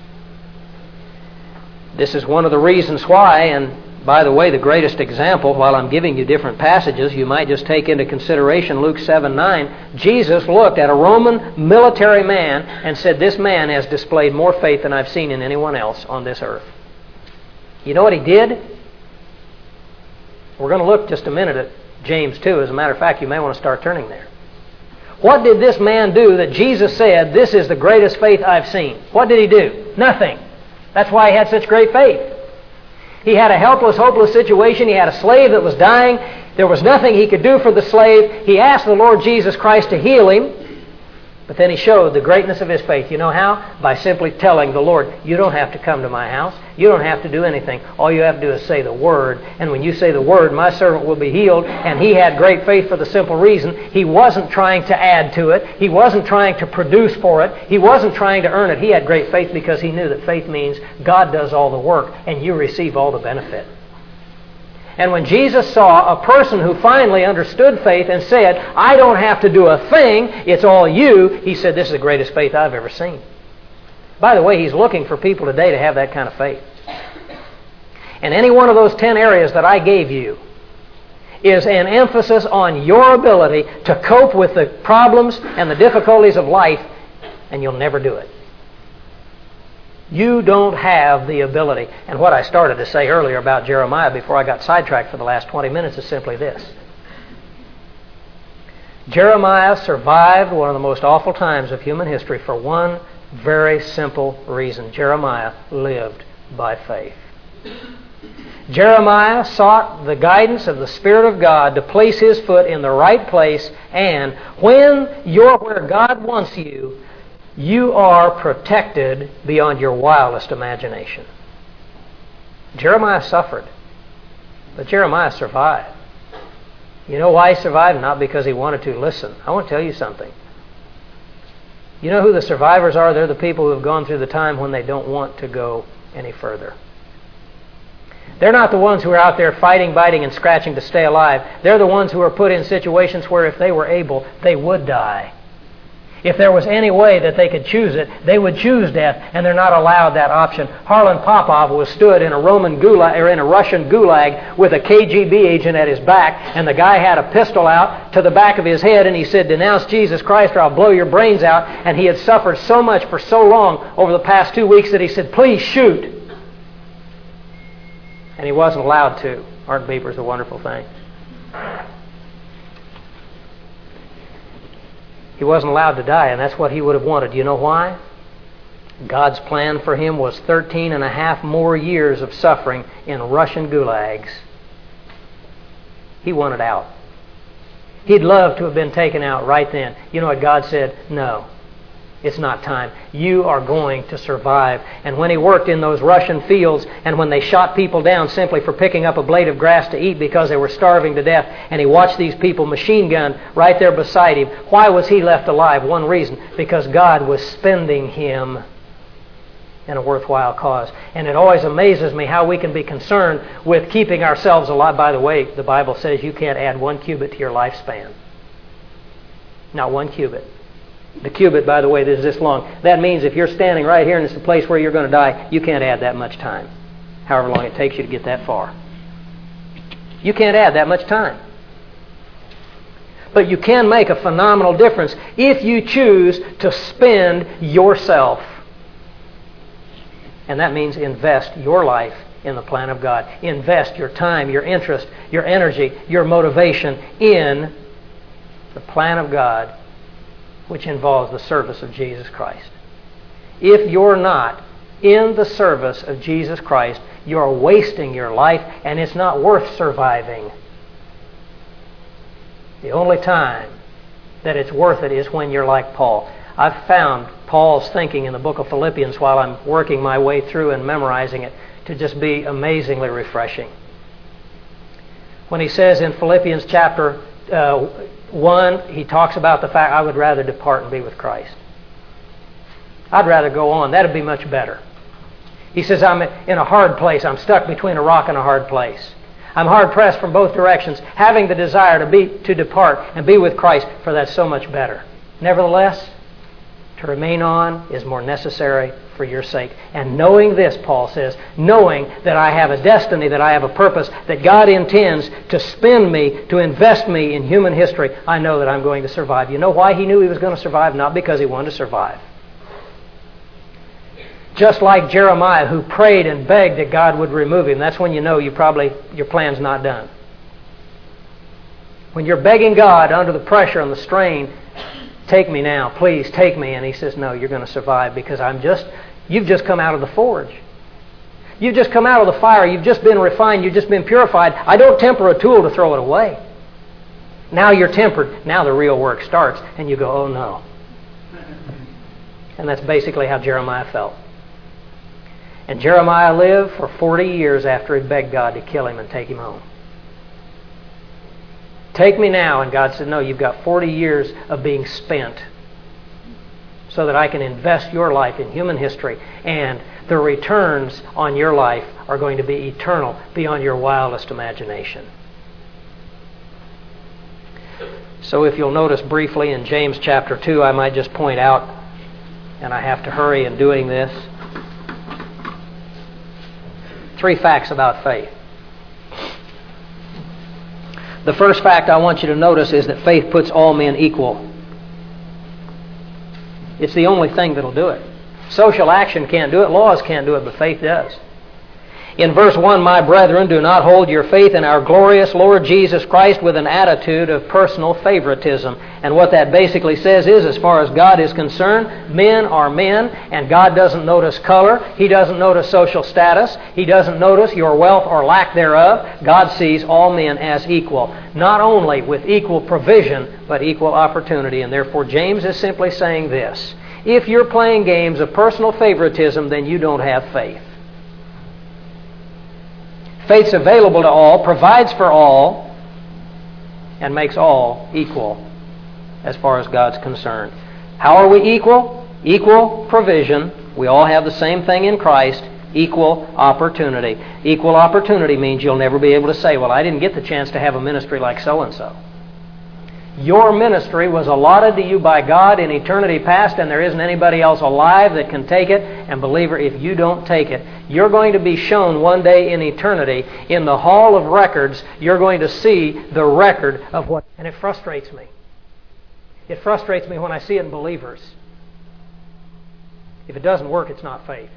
This is one of the reasons why, and by the way, the greatest example, while I'm giving you different passages, you might just take into consideration Luke 7:9. Jesus looked at a Roman military man and said, "This man has displayed more faith than I've seen in anyone else on this earth." You know what he did? We're going to look just a minute at James 2. As a matter of fact, you may want to start turning there. What did this man do that Jesus said, "This is the greatest faith I've seen"? What did he do? Nothing. That's why he had such great faith. He had a helpless, hopeless situation. He had a slave that was dying. There was nothing he could do for the slave. He asked the Lord Jesus Christ to heal him. But then he showed the greatness of his faith. You know how? By simply telling the Lord, "You don't have to come to my house. You don't have to do anything. All you have to do is say the word. And when you say the word, my servant will be healed." And he had great faith for the simple reason he wasn't trying to add to it. He wasn't trying to produce for it. He wasn't trying to earn it. He had great faith because he knew that faith means God does all the work and you receive all the benefit. And when Jesus saw a person who finally understood faith and said, "I don't have to do a thing, it's all you," he said, "This is the greatest faith I've ever seen." By the way, He's looking for people today to have that kind of faith. And any one of those 10 areas that I gave you is an emphasis on your ability to cope with the problems and the difficulties of life, and you'll never do it. You don't have the ability. And what I started to say earlier about Jeremiah before I got sidetracked for the last 20 minutes is simply this. Jeremiah survived one of the most awful times of human history for one very simple reason. Jeremiah lived by faith. Jeremiah sought the guidance of the Spirit of God to place his foot in the right place, and when you're where God wants you, you are protected beyond your wildest imagination. Jeremiah suffered, but Jeremiah survived. You know why he survived? Not because he wanted to. Listen, I want to tell you something. You know who the survivors are? They're the people who have gone through the time when they don't want to go any further. They're not the ones who are out there fighting, biting, and scratching to stay alive. They're the ones who are put in situations where if they were able, they would die. If there was any way that they could choose it, they would choose death, and they're not allowed that option. Harlan Popov was stood in a Roman gulag, or in a Russian gulag, with a KGB agent at his back, and the guy had a pistol out to the back of his head, and he said, "Denounce Jesus Christ or I'll blow your brains out." And he had suffered so much for so long over the past 2 weeks that he said, "Please shoot." And he wasn't allowed to. Aren't beepers a wonderful thing? He wasn't allowed to die, and that's what he would have wanted. You know why? God's plan for him was 13 and a half more years of suffering in Russian gulags. He wanted out. He'd love to have been taken out right then. You know what God said? No, it's not time. You are going to survive. And when he worked in those Russian fields, and when they shot people down simply for picking up a blade of grass to eat because they were starving to death, and he watched these people machine gunned right there beside him, why was he left alive? One reason: because God was spending him in a worthwhile cause. And it always amazes me how we can be concerned with keeping ourselves alive. By the way, the Bible says you can't add 1 cubit to your lifespan. Not 1 cubit. The cubit, by the way, is this long. That means if you're standing right here and it's the place where you're going to die, you can't add that much time. However long it takes you to get that far. You can't add that much time. But you can make a phenomenal difference if you choose to spend yourself. And that means invest your life in the plan of God. Invest your time, your interest, your energy, your motivation in the plan of God, which involves the service of Jesus Christ. If you're not in the service of Jesus Christ, you're wasting your life, and it's not worth surviving. The only time that it's worth it is when you're like Paul. I've found Paul's thinking in the book of Philippians while I'm working my way through and memorizing it to just be amazingly refreshing. When he says in Philippians chapter 1, he talks about the fact, I would rather depart and be with Christ. I'd rather go on. That'd be much better. He says, I'm in a hard place. I'm stuck between a rock and a hard place. I'm hard pressed from both directions, having the desire to depart and be with Christ, for that's so much better. Nevertheless, to remain on is more necessary for your sake. And knowing this, Paul says, knowing that I have a destiny, that I have a purpose, that God intends to spend me, to invest me in human history, I know that I'm going to survive. You know why he knew he was going to survive? Not because he wanted to survive. Just like Jeremiah, who prayed and begged that God would remove him. That's when you know your plan's not done. When you're begging God under the pressure and the strain, take me now, please take me. And he says, no, you're going to survive because you've just come out of the forge. You've just come out of the fire. You've just been refined. You've just been purified. I don't temper a tool to throw it away. Now you're tempered. Now the real work starts. And you go, oh no. And that's basically how Jeremiah felt. And Jeremiah lived for 40 years after he begged God to kill him and take him home. Take me now. And God said, no, you've got 40 years of being spent so that I can invest your life in human history. And the returns on your life are going to be eternal beyond your wildest imagination. So if you'll notice briefly in James chapter 2, I might just point out, and I have to hurry in doing this, 3 facts about faith. The first fact I want you to notice is that faith puts all men equal. It's the only thing that'll do it. Social action can't do it, laws can't do it, but faith does. In verse 1, my brethren, do not hold your faith in our glorious Lord Jesus Christ with an attitude of personal favoritism. And what that basically says is, as far as God is concerned, men are men, and God doesn't notice color. He doesn't notice social status. He doesn't notice your wealth or lack thereof. God sees all men as equal, not only with equal provision, but equal opportunity. And therefore, James is simply saying this: if you're playing games of personal favoritism, then you don't have faith. Faith's available to all, provides for all, and makes all equal as far as God's concerned. How are we equal? Equal provision. We all have the same thing in Christ. Equal opportunity. Equal opportunity means you'll never be able to say, well, I didn't get the chance to have a ministry like so-and-so. Your ministry was allotted to you by God in eternity past, and there isn't anybody else alive that can take it. And believer, if you don't take it, you're going to be shown one day in eternity, in the hall of records, you're going to see the record of what... And it frustrates me. It frustrates me when I see it in believers. If it doesn't work, it's not faith.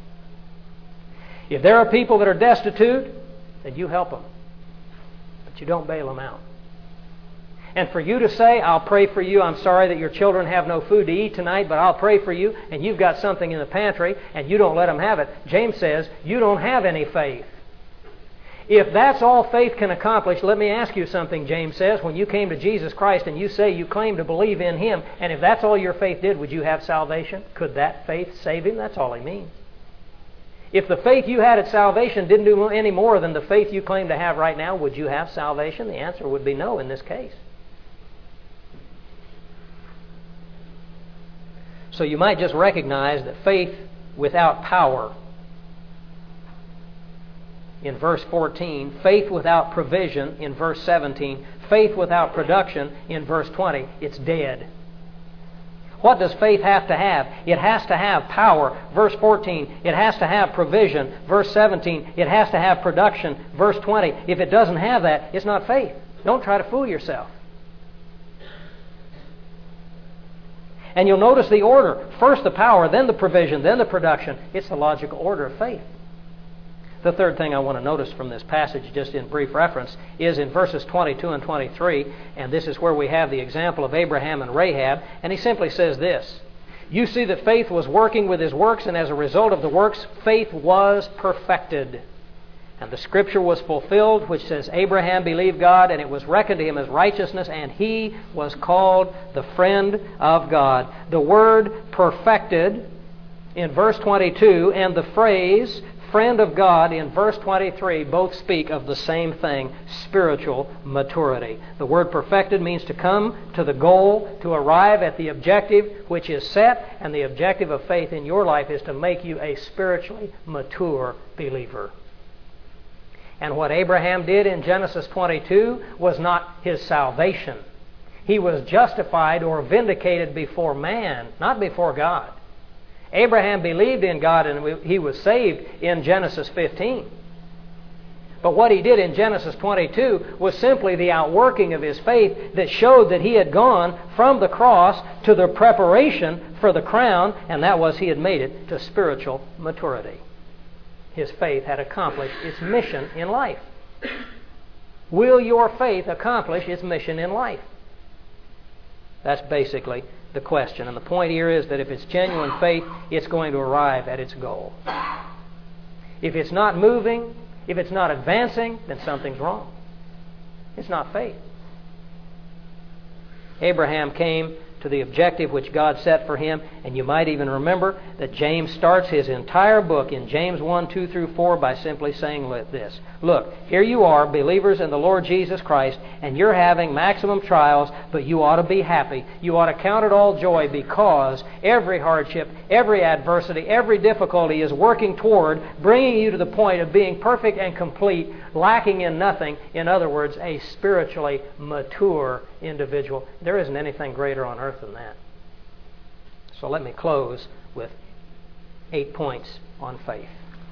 If there are people that are destitute, then you help them. But you don't bail them out. And for you to say, I'll pray for you, I'm sorry that your children have no food to eat tonight, but I'll pray for you, and you've got something in the pantry, and you don't let them have it, James says, you don't have any faith. If that's all faith can accomplish, let me ask you something, James says. When you came to Jesus Christ and you say you claim to believe in Him, and if that's all your faith did, would you have salvation? Could that faith save him? That's all he means. If the faith you had at salvation didn't do any more than the faith you claim to have right now, would you have salvation? The answer would be no in this case. So you might just recognize that faith without power, in verse 14, faith without provision in verse 17, faith without production in verse 20, it's dead. What does faith have to have? It has to have power. Verse 14, it has to have provision. Verse 17, it has to have production. Verse 20, if it doesn't have that, it's not faith. Don't try to fool yourself. And you'll notice the order. First the power, then the provision, then the production. It's the logical order of faith. The third thing I want to notice from this passage, just in brief reference, is in verses 22 and 23, and this is where we have the example of Abraham and Rahab, and he simply says this: you see that faith was working with his works, and as a result of the works, faith was perfected. And the Scripture was fulfilled, which says, Abraham believed God, and it was reckoned to him as righteousness, and he was called the friend of God. The word perfected in verse 22 and the phrase friend of God in verse 23 both speak of the same thing, spiritual maturity. The word perfected means to come to the goal, to arrive at the objective which is set, and the objective of faith in your life is to make you a spiritually mature believer. And what Abraham did in Genesis 22 was not his salvation. He was justified or vindicated before man, not before God. Abraham believed in God and he was saved in Genesis 15. But what he did in Genesis 22 was simply the outworking of his faith that showed that he had gone from the cross to the preparation for the crown, and that was he had made it to spiritual maturity. His faith had accomplished its mission in life. Will your faith accomplish its mission in life? That's basically the question. And the point here is that if it's genuine faith, it's going to arrive at its goal. If it's not moving, if it's not advancing, then something's wrong. It's not faith. Abraham came to the objective which God set for him, and you might even remember that James starts his entire book in James 1, 2 through 4 by simply saying this: look, here you are, believers in the Lord Jesus Christ, and you're having maximum trials, but you ought to be happy. You ought to count it all joy, because every hardship, every adversity, every difficulty is working toward bringing you to the point of being perfect and complete, lacking in nothing. In other words, a spiritually mature individual. There isn't anything greater on earth than that. So let me close with 8 points on faith.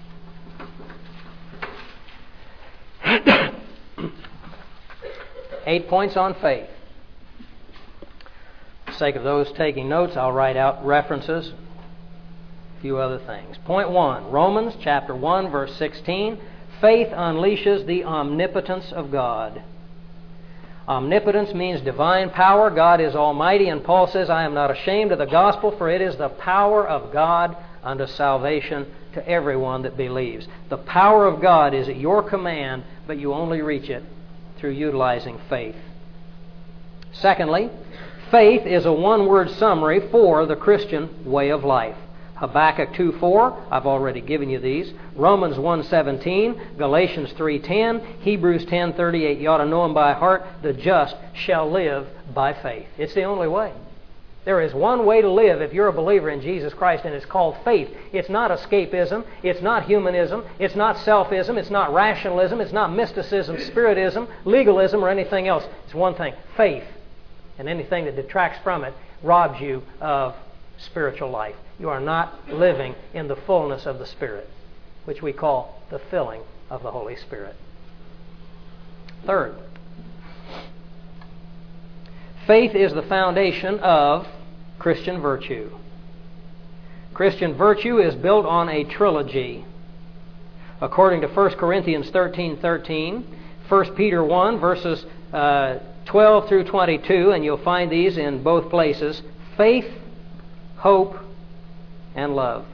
8 points on faith. For the sake of those taking notes, I'll write out references, a few other things. Point 1, Romans chapter 1, verse 16. Faith unleashes the omnipotence of God. Omnipotence means divine power. God is almighty, and Paul says, I am not ashamed of the gospel, for it is the power of God unto salvation to everyone that believes. The power of God is at your command, but you only reach it through utilizing faith. Secondly, faith is a one-word summary for the Christian way of life. Habakkuk 2:4, I've already given you these. Romans 1:17, Galatians 3:10, Hebrews 10:38. You ought to know them by heart. The just shall live by faith. It's the only way. There is one way to live if you're a believer in Jesus Christ, and it's called faith. It's not escapism. It's not humanism. It's not selfism. It's not rationalism. It's not mysticism, spiritism, legalism, or anything else. It's one thing, faith. And anything that detracts from it robs you of spiritual life. You are not living in the fullness of the Spirit, which we call the filling of the Holy Spirit. Third, faith is the foundation of Christian virtue. Christian virtue is built on a trilogy. According to 1 Corinthians 13:13, 1 Peter 1, verses 12 through 22, and you'll find these in both places: faith, hope, and love.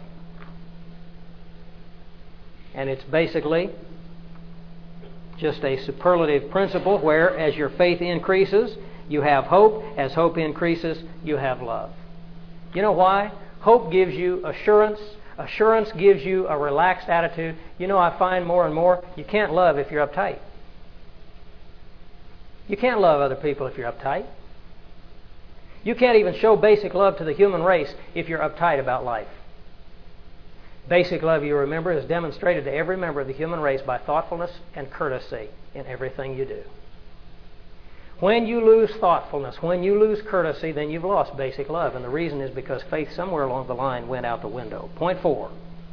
And it's basically just a superlative principle where, as your faith increases, you have hope. As hope increases, you have love. You know why? Hope gives you assurance. Assurance gives you a relaxed attitude. You know, I find more and more, you can't love if you're uptight. You can't love other people if you're uptight. You can't even show basic love to the human race if you're uptight about life. Basic love, you remember, is demonstrated to every member of the human race by thoughtfulness and courtesy in everything you do. When you lose thoughtfulness, when you lose courtesy, then you've lost basic love. And the reason is because faith somewhere along the line went out the window. Point 4.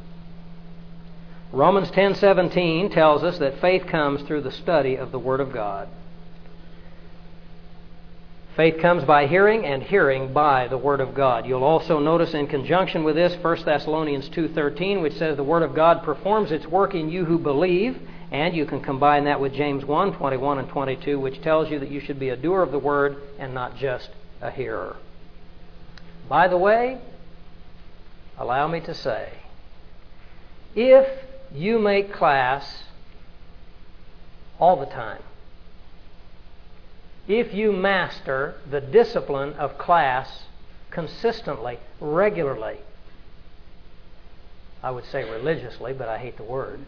Romans 10:17 tells us that faith comes through the study of the Word of God. Faith comes by hearing, and hearing by the Word of God. You'll also notice in conjunction with this 1 Thessalonians 2:13, which says the Word of God performs its work in you who believe. And you can combine that with James 1:21 and 22, which tells you that you should be a doer of the Word and not just a hearer. By the way, allow me to say, if you make class all the time, if you master the discipline of class consistently, regularly, I would say religiously, but I hate the word,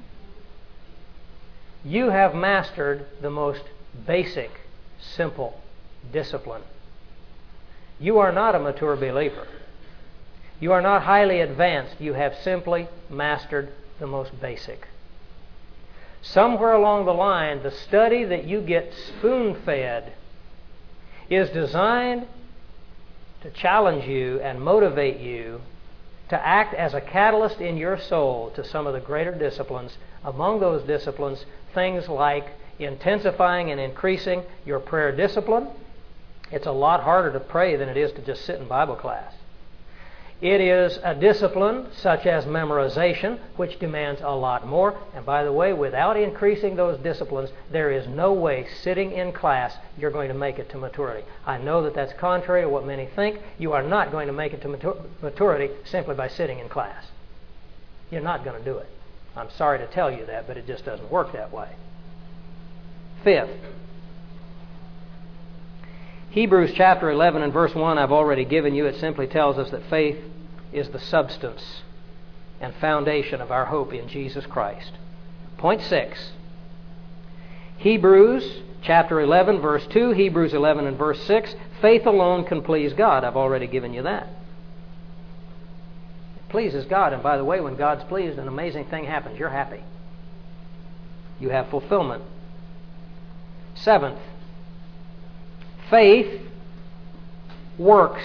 you have mastered the most basic, simple discipline. You are not a mature believer. You are not highly advanced. You have simply mastered the most basic. Somewhere along the line, the study that you get spoon-fed is designed to challenge you and motivate you to act as a catalyst in your soul to some of the greater disciplines. Among those disciplines, things like intensifying and increasing your prayer discipline. It's a lot harder to pray than it is to just sit in Bible class. It is a discipline such as memorization, which demands a lot more. And by the way, without increasing those disciplines, there is no way sitting in class you're going to make it to maturity. I know that that's contrary to what many think. You are not going to make it to maturity simply by sitting in class. You're not going to do it. I'm sorry to tell you that, but it just doesn't work that way. Fifth, Hebrews chapter 11 and verse 1 I've already given you. It simply tells us that faith is the substance and foundation of our hope in Jesus Christ. Point 6. Hebrews chapter 11 verse 2, Hebrews 11 and verse 6, faith alone can please God. I've already given you that. It pleases God, and by the way, when God's pleased, an amazing thing happens. You're happy. You have fulfillment. Seventh, faith works.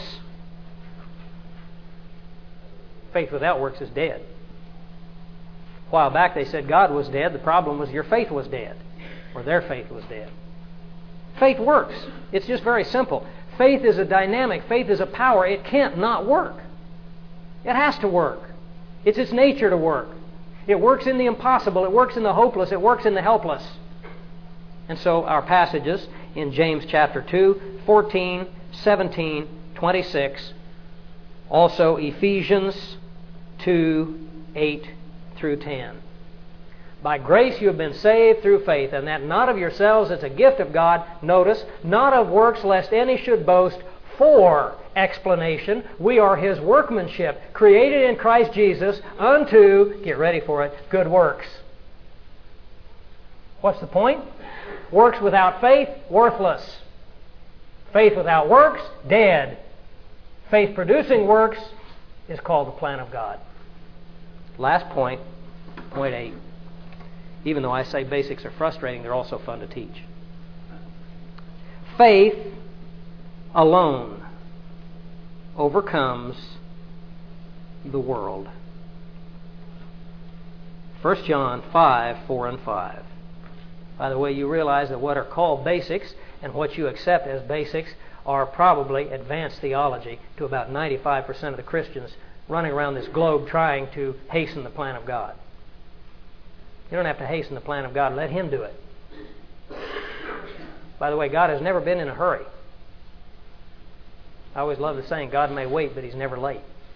Faith without works is dead. A while back they said God was dead. The problem was your faith was dead, or their faith was dead. Faith works. It's just very simple. Faith is a dynamic. Faith is a power. It can't not work. It has to work. It's its nature to work. It works in the impossible. It works in the hopeless. It works in the helpless. And so our passages in James chapter 2, 14, 17, 26, also Ephesians 2, 8 through 10. By grace you have been saved through faith, and that not of yourselves, it's a gift of God. Notice, not of works, lest any should boast. For explanation, we are His workmanship, created in Christ Jesus unto, get ready for it, good works. What's the point? Works without faith, worthless. Faith without works, dead. Faith producing works is called the plan of God. Last point, point 8. Even though I say basics are frustrating, they're also fun to teach. Faith alone overcomes the world. 1 John 5, 4 and 5. By the way, you realize that what are called basics and what you accept as basics are probably advanced theology to about 95% of the Christians running around this globe trying to hasten the plan of God. You don't have to hasten the plan of God. Let Him do it. By the way, God has never been in a hurry. I always love the saying, God may wait, but He's never late.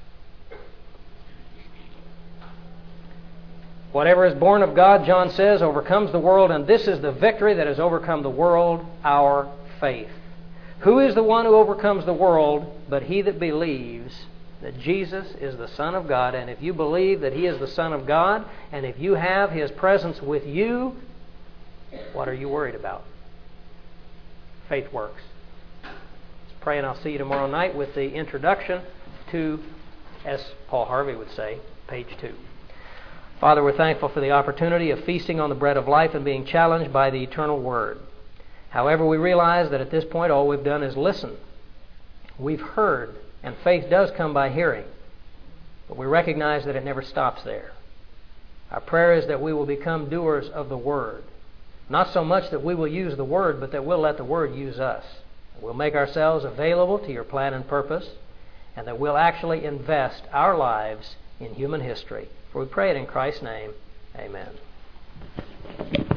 Whatever is born of God, John says, overcomes the world, and this is the victory that has overcome the world, our faith. Who is the one who overcomes the world but he that believes that Jesus is the Son of God? And if you believe that He is the Son of God, and if you have His presence with you, what are you worried about? Faith works. Let's pray, and I'll see you tomorrow night with the introduction to, as Paul Harvey would say, page 2. Father, we're thankful for the opportunity of feasting on the bread of life and being challenged by the eternal Word. However, we realize that at this point all we've done is listen. We've heard, and faith does come by hearing. But we recognize that it never stops there. Our prayer is that we will become doers of the Word. Not so much that we will use the Word, but that we'll let the Word use us. We'll make ourselves available to Your plan and purpose, and that we'll actually invest our lives in human history. For we pray it in Christ's name. Amen.